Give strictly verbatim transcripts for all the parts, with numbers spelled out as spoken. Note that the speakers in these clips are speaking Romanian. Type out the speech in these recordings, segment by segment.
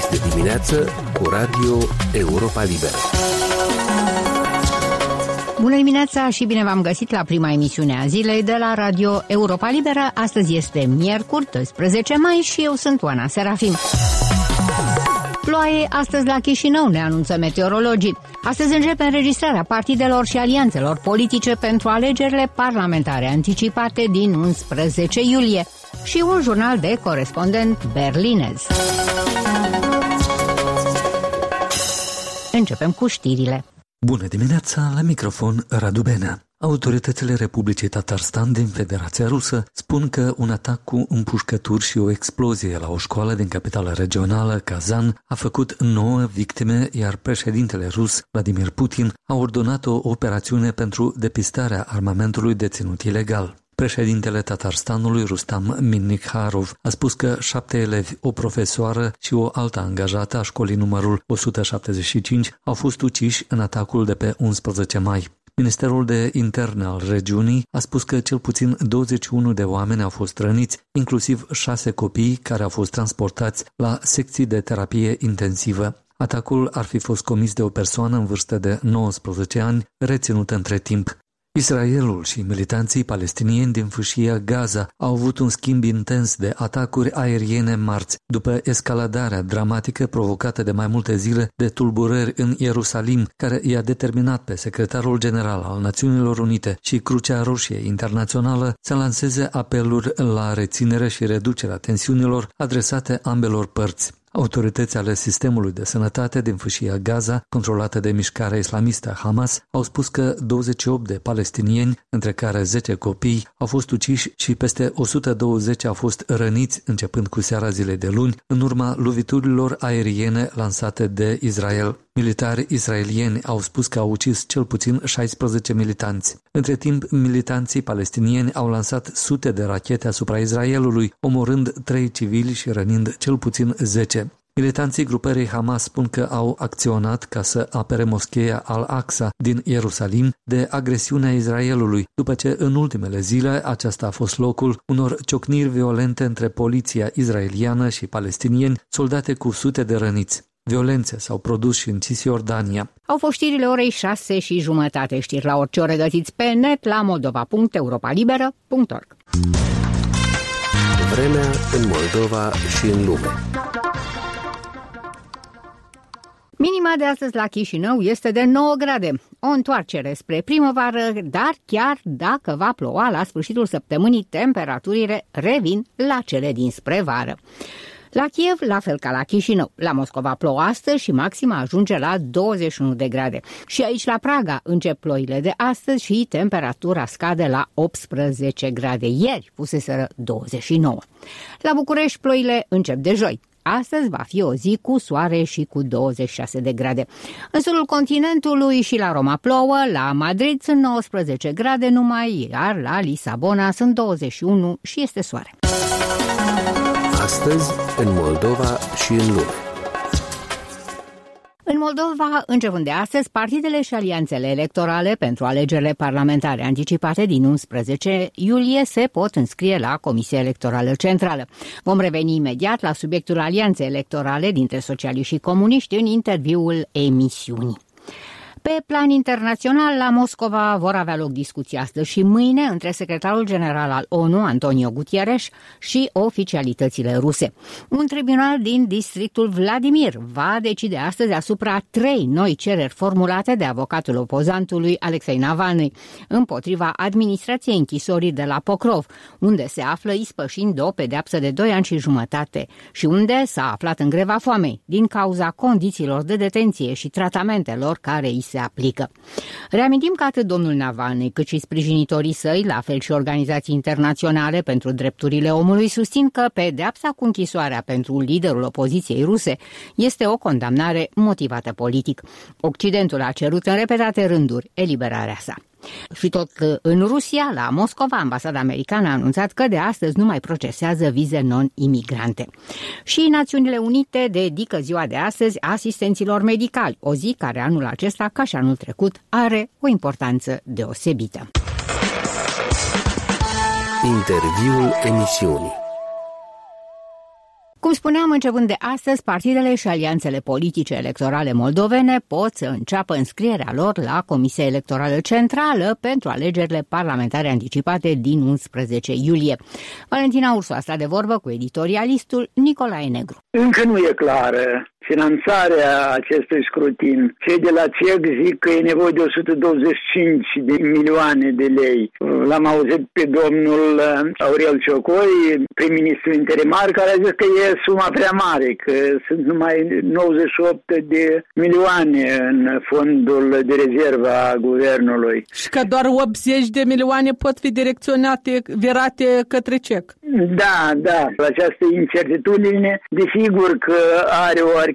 Este dimineață cu Radio Europa Liberă. Bună dimineața și bine v-am găsit la prima emisiune a zilei de la Radio Europa Liberă. Astăzi este miercuri, doisprezece mai și eu sunt Oana Serafim. Ploaie astăzi la Chișinău, ne anunță meteorologii. Astăzi începe înregistrarea partidelor și alianțelor politice pentru alegerile parlamentare anticipate din unsprezece iulie și un jurnal de corespondent berlinez. Începem cu știrile. Bună dimineața, la microfon Radu Benea. Autoritățile Republicii Tatarstan din Federația Rusă spun că un atac cu împușcături și o explozie la o școală din capitala regională, Kazan, a făcut nouă victime, iar președintele rus, Vladimir Putin, a ordonat o operațiune pentru depistarea armamentului deținut ilegal. Președintele Tatarstanului, Rustam Minnikharov, a spus că șapte elevi, o profesoară și o altă angajată a școlii numărul o sută șaptezeci și cinci au fost uciși în atacul de pe unsprezece mai. Ministerul de Interne al regiunii a spus că cel puțin douăzeci și unu de oameni au fost răniți, inclusiv șase copii care au fost transportați la secții de terapie intensivă. Atacul ar fi fost comis de o persoană în vârstă de nouăsprezece ani, reținută între timp. Israelul și militanții palestinieni din fâșia Gaza au avut un schimb intens de atacuri aeriene marți, după escaladarea dramatică provocată de mai multe zile de tulburări în Ierusalim, care i-a determinat pe secretarul general al Națiunilor Unite și Crucea Roșie Internațională să lanseze apeluri la reținere și reducerea tensiunilor adresate ambelor părți. Autorități ale sistemului de sănătate din fâșia Gaza, controlată de mișcarea islamistă Hamas, au spus că douăzeci și opt de palestinieni, între care zece copii, au fost uciși și peste o sută douăzeci au fost răniți începând cu seara zilei de luni, în urma loviturilor aeriene lansate de Israel. Militari israelieni au spus că au ucis cel puțin șaisprezece militanți. Între timp, militanții palestinieni au lansat sute de rachete asupra Israelului, omorând trei civili și rănind cel puțin zece. Militanții grupării Hamas spun că au acționat ca să apere moscheea Al-Aqsa din Ierusalim de agresiunea Israelului, după ce în ultimele zile aceasta a fost locul unor ciocniri violente între poliția israeliană și palestinieni, soldate cu sute de răniți. Violențe s-au produs și în Cisjordania. Au fost știrile orei șase și jumătate. Știri la orice oră găsiți pe net la moldova punct europa liberă punct org. Vremea în Moldova și în lume. Minima de astăzi la Chișinău este de nouă grade. O întoarcere spre primăvară, dar chiar dacă va ploua la sfârșitul săptămânii, temperaturile revin la cele dinspre vară. La Kiev, la fel ca la Chișinău. La Moscova plouă astăzi și maxima ajunge la douăzeci și unu de grade. Și aici la Praga încep ploile de astăzi și temperatura scade la optsprezece grade. Ieri fuseseră douăzeci și nouă. La București ploile încep de joi. Astăzi va fi o zi cu soare și cu douăzeci și șase de grade. În sudul continentului și la Roma plouă, la Madrid sunt nouăsprezece grade numai, iar la Lisabona sunt douăzeci și unu și este soare. Astăzi, în Moldova și în lume. În Moldova, începând de astăzi, partidele și alianțele electorale pentru alegerile parlamentare anticipate din unsprezece iulie se pot înscrie la Comisia Electorală Centrală. Vom reveni imediat la subiectul alianței electorale dintre socialiști și comuniști în interviul emisiunii. Pe plan internațional, la Moscova vor avea loc discuții astăzi și mâine între secretarul general al ONU, Antonio Guterres, și oficialitățile ruse. Un tribunal din districtul Vladimir va decide astăzi asupra trei noi cereri formulate de avocatul opozantului Alexei Navalny împotriva administrației închisorii de la Pokrov, unde se află ispășind o pedeapsă de doi ani și jumătate și unde s-a aflat în greva foamei din cauza condițiilor de detenție și tratamentelor care îi se aplică. Reamintim că atât domnul Navalny cât și sprijinitorii săi, la fel și organizații internaționale pentru drepturile omului, susțin că pedeapsa cu închisoarea pentru liderul opoziției ruse este o condamnare motivată politic. Occidentul a cerut în repetate rânduri eliberarea sa. Și tot în Rusia, la Moscova, ambasada americană a anunțat că de astăzi nu mai procesează vize non-imigrante. Și Națiunile Unite dedică ziua de astăzi asistenților medicali, o zi care anul acesta, ca și anul trecut, are o importanță deosebită. Interviul emisiunii. Cum spuneam, începând de astăzi, partidele și alianțele politice electorale moldovene pot să înceapă înscrierea lor la Comisia Electorală Centrală pentru alegerile parlamentare anticipate din unsprezece iulie. Valentina Ursu a stat de vorbă cu editorialistul Nicolae Negru. Încă nu e clară finanțarea acestui scrutin. Cei de la C E C zic că e nevoie de o sută douăzeci și cinci de milioane de lei. L-am auzit pe domnul Aurel Ciocoi, prim-ministru interimar, care a zis că e suma prea mare, că sunt numai nouăzeci și opt de milioane în fondul de rezervă a guvernului. Și că doar optzeci de milioane pot fi direcționate, virate către C E C. Da, da. Această incertitudine, desigur că are oarecare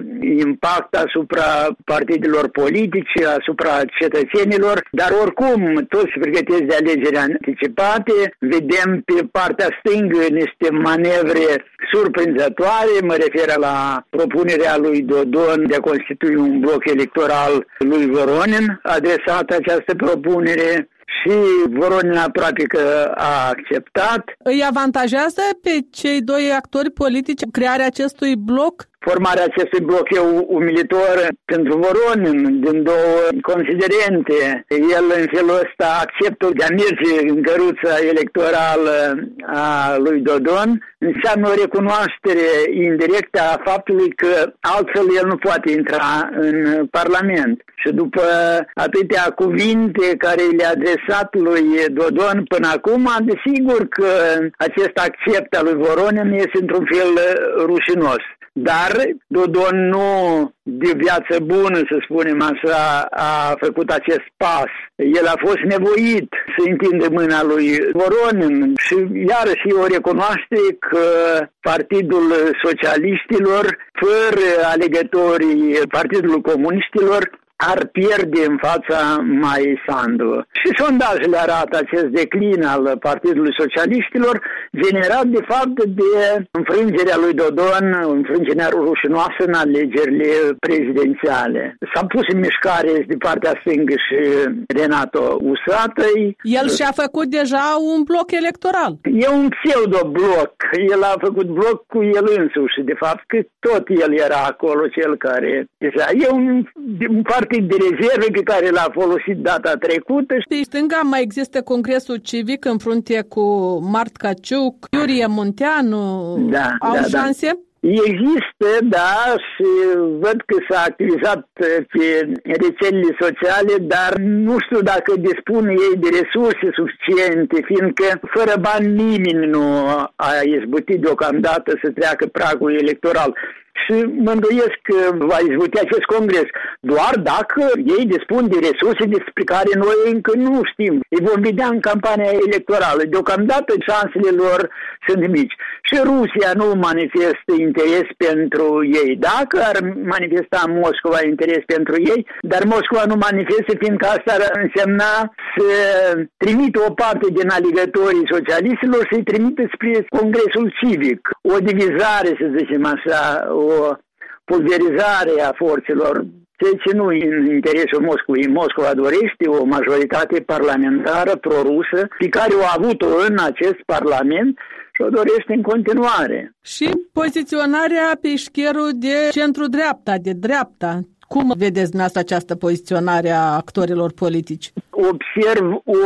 impact asupra partidelor politice, asupra cetățenilor, dar oricum toți se pregătesc de alegeri anticipate. Vedem pe partea stângă niște manevre surprinzătoare. Mă refer la propunerea lui Dodon de a constitui un bloc electoral lui Voronin. A adresat această propunere și Voronin aproape că a acceptat. Îi avantajează pe cei doi actori politici crearea acestui bloc? Formarea acestui bloc e umilitor pentru Voronin din două considerente. El în felul ăsta acceptă de a merge în căruța electorală a lui Dodon. Înseamnă o recunoaștere indirectă a faptului că altfel el nu poate intra în Parlament. Și după atâtea cuvinte care le-a adresat lui Dodon până acum, desigur că acest accept al lui Voronin este într-un fel rușinos. Dar Dodon nu de viață bună, să spunem așa, a făcut acest pas. El a fost nevoit să întindă mâna lui Voronin și iarăși o recunoaște că Partidul Socialiștilor, fără alegătorii Partidului Comuniștilor, ar pierde în fața Maiei Sandu. Și sondajele arată acest declin al Partidului Socialiștilor, generat de fapt de înfrângerea lui Dodon, înfrângerea rușinoasă în alegerile prezidențiale. S-a pus în mișcare de partea stângă și Renato Usatăi. El și-a făcut deja un bloc electoral. E un pseudo-bloc. El a făcut bloc cu el însuși, de fapt, că tot el era acolo, cel care... E un, un partid de rezervă pe care l-a folosit data trecută. De stânga mai există Congresul Civic în frunte cu Mart Caciuc, Iurie Munteanu. Da, au da, șanse? Da. Există, da, și văd că s-a activizat pe rețelele sociale, dar nu știu dacă dispun ei de resurse suficiente, fiindcă fără bani nimeni nu a izbutit deocamdată să treacă pragul electoral. Și mă îndoiesc că va izbuti acest congres, doar dacă ei dispun de resurse despre care noi încă nu știm. Îi vom vedea în campania electorală. Deocamdată șansele lor sunt mici. Și Rusia nu manifestă interes pentru ei. Dacă ar manifesta Moscova interes pentru ei, dar Moscova nu manifestă, fiindcă asta ar însemna să trimită o parte din alegătorii socialistilor, să-i trimită spre Congresul Civic. O divizare, să zicem așa, o pulverizare a forțelor, ceea ce nu e în interesul Moscovei. Moscova dorește o majoritate parlamentară pro-rusă, pe care o a avut-o în acest parlament și o dorește în continuare. Și poziționarea pe șcherul de centru-dreapta, de dreapta. Cum vedeți dumneavoastră această poziționare a actorilor politici? Observ o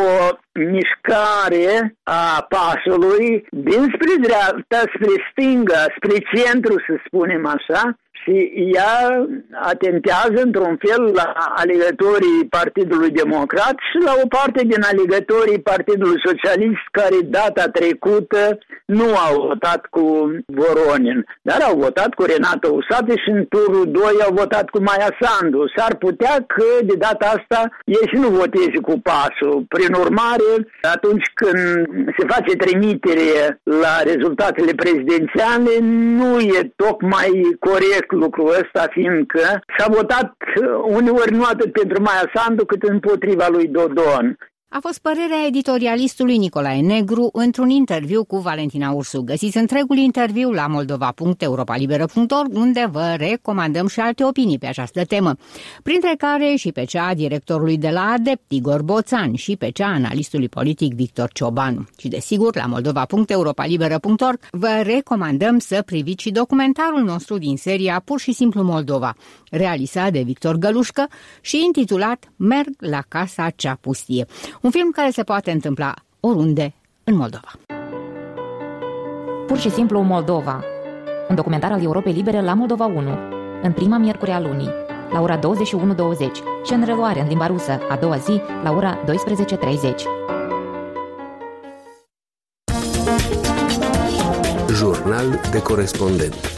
mișcare a pasului dinspre dreapta, spre stânga, spre centru, să spunem așa, și ea atentează într-un fel la alegătorii Partidului Democrat și la o parte din alegătorii Partidului Socialist care data trecută nu au votat cu Voronin, dar au votat cu Renato Usatăi și în turul doi au votat cu Maia Sandu. S-ar putea că de data asta ei și nu voteze cu pasul. Prin urmare, atunci când se face trimitere la rezultatele prezidențiale, nu e tocmai corect lucrul ăsta, fiindcă s-a votat uneori nu atât pentru Maia Sandu cât împotriva lui Dodon. A fost părerea editorialistului Nicolae Negru într-un interviu cu Valentina Ursu. Găsiți întregul interviu la moldova punct europa liberă punct org, unde vă recomandăm și alte opinii pe această temă, printre care și pe cea a directorului de la ADEPT, Igor Boțan, și pe cea a analistului politic Victor Ciobanu. Și desigur, la moldova punct europa liberă punct org vă recomandăm să priviți și documentarul nostru din seria Pur și simplu Moldova, realizat de Victor Gălușcă și intitulat Merg la casa cea pustie. Un film care se poate întâmpla oriunde în Moldova. Pur și simplu Moldova. Un documentar al Europei Libere la Moldova unu, în prima miercuri a lunii, la ora douăzeci și unu douăzeci și în reluare în limba rusă a doua zi la ora douăsprezece treizeci. Jurnal de corespondent.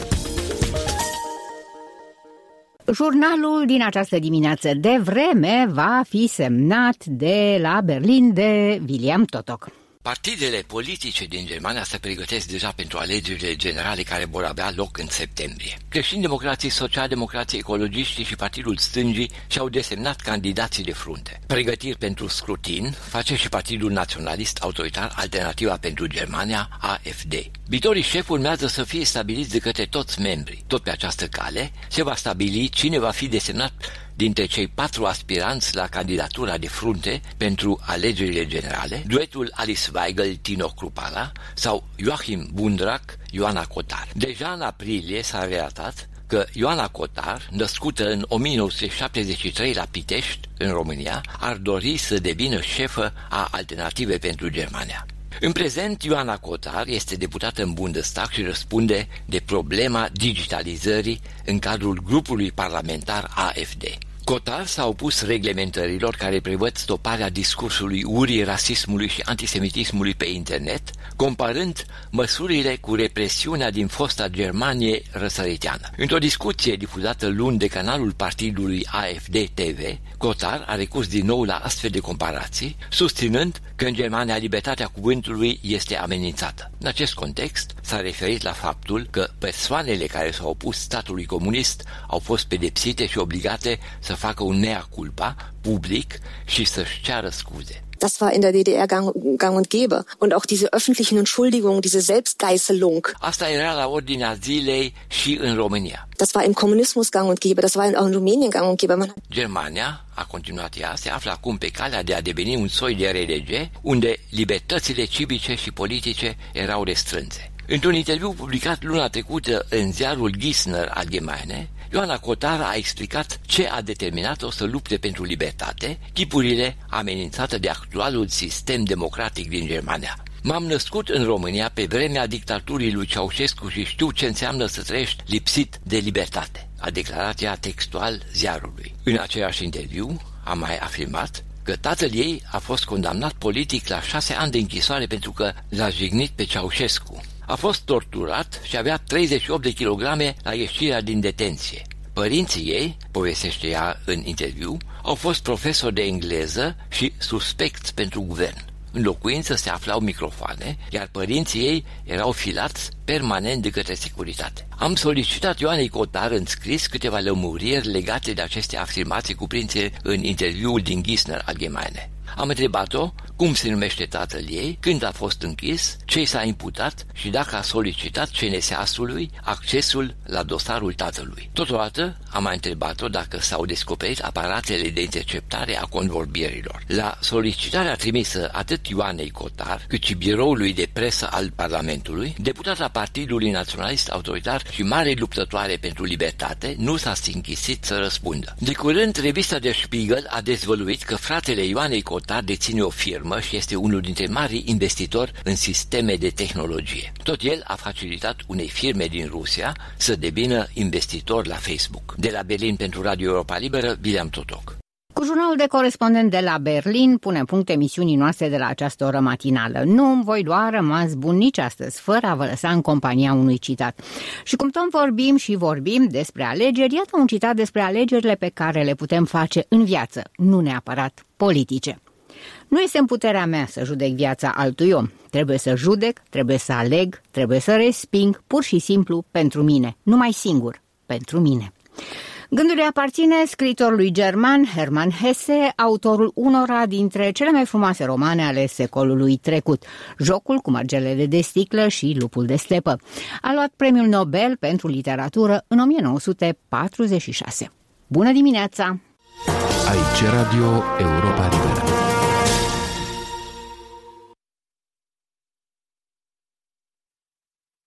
Jurnalul din această dimineață de vreme va fi semnat de la Berlin de William Totok. Partidele politice din Germania se pregătesc deja pentru alegerile generale care vor avea loc în septembrie. Creștini-democrații, social-democrații, ecologiștii și Partidul Stângii și-au desemnat candidații de frunte. Pregătiri pentru scrutin face și Partidul Naționalist Autoritar Alternativa pentru Germania, A F D. Viitorii șefi urmează să fie stabiliți de către toți membrii. Tot pe această cale se va stabili cine va fi desemnat dintre cei patru aspiranți la candidatura de frunte pentru alegerile generale, duetul Alice Weigel, Tino Kruppala sau Joachim Bundrack, Ioana Cotar. Deja în aprilie s-a relatat că Ioana Cotar, născută în o mie nouă sute șaptezeci și trei la Pitești, în România, ar dori să devină șefă a Alternative pentru Germania. În prezent, Ioana Cotar este deputată în Bundestag și răspunde de problema digitalizării în cadrul grupului parlamentar A F D. Cotar s-a opus reglementărilor care prevăd stoparea discursului urii, rasismului și antisemitismului pe internet, comparând măsurile cu represiunea din fosta Germanie răsăriteană. Într-o discuție difuzată luni de canalul partidului A F D T V, Cotar a recurs din nou la astfel de comparații, susținând că în Germania libertatea cuvântului este amenințată. În acest context s-a referit la faptul că persoanele care s-au opus statului comunist au fost pedepsite și obligate să facă un mea culpa public și să-și ceară scuze. Das war in der D D R gang, gang und gäbe. Und auch diese öffentlichen Entschuldigungen, diese Selbstgeißelung. Asta era la ordinea zilei și în România. Das war im Kommunismus gang und gäbe, das war auch in Rumänien gang und gäbe. Man... Germania, a continuat ea, se află acum pe calea de a deveni un soi de R D G, unde libertățile civice și politice erau restrânse. Într-un interviu publicat luna trecută în ziarul Gießener Allgemeine, Ioana Cotar a explicat ce a determinat-o să lupte pentru libertate, chipurile amenințate de actualul sistem democratic din Germania. M-am născut în România pe vremea dictaturii lui Ceaușescu și știu ce înseamnă să trăiești lipsit de libertate, a declarat ea textual ziarului. În același interviu a mai afirmat că tatăl ei a fost condamnat politic la șase ani de închisoare pentru că l-a jignit pe Ceaușescu. A fost torturat și avea treizeci și opt de kilograme la ieșirea din detenție. Părinții ei, povestește ea în interviu, au fost profesori de engleză și suspecți pentru guvern. În locuință se aflau microfoane, iar părinții ei erau filați permanent de către securitate. Am solicitat Ioanei Cotar în scris câteva lămuriri legate de aceste afirmații cuprinse în interviul din Gießener Allgemeine. Am întrebat-o cum se numește tatăl ei, când a fost închis, ce i s-a imputat și dacă a solicitat C N S A-ului accesul la dosarul tatălui. Totodată am mai întrebat-o dacă s-au descoperit aparatele de interceptare a convorbirilor. La solicitarea trimisă atât Ioanei Cotar, cât și biroului de presă al Parlamentului, deputata Partidului Naționalist Autoritar și mare luptătoare pentru libertate nu s-a închisit să răspundă. De curând, revista Der Spiegel a dezvăluit că fratele Ioanei Cotar deține o firmă și este unul dintre marii investitori în sisteme de tehnologie. Tot el a facilitat unei firme din Rusia să devină investitor la Facebook. De la Berlin pentru Radio Europa Liberă, William Totok. Cu jurnalul de corespondent de la Berlin punem punct emisiunii noastre de la această oră matinală. Nu îmi voi lua rămas bun nici astăzi, fără a vă lăsa în compania unui citat. Și cum tot vorbim și vorbim despre alegeri, iată un citat despre alegerile pe care le putem face în viață, nu neapărat politice. Nu este în puterea mea să judec viața altui om. Trebuie să judec, trebuie să aleg, trebuie să resping, pur și simplu pentru mine, numai singur, pentru mine. Gândul îi aparține scriitorului german Hermann Hesse, autorul unora dintre cele mai frumoase romane ale secolului trecut, Jocul cu mărgelele de sticlă și Lupul de stepă. A luat premiul Nobel pentru literatură în o mie nouă sute patruzeci și șase. Bună dimineața! Aici Radio Europa Liberă.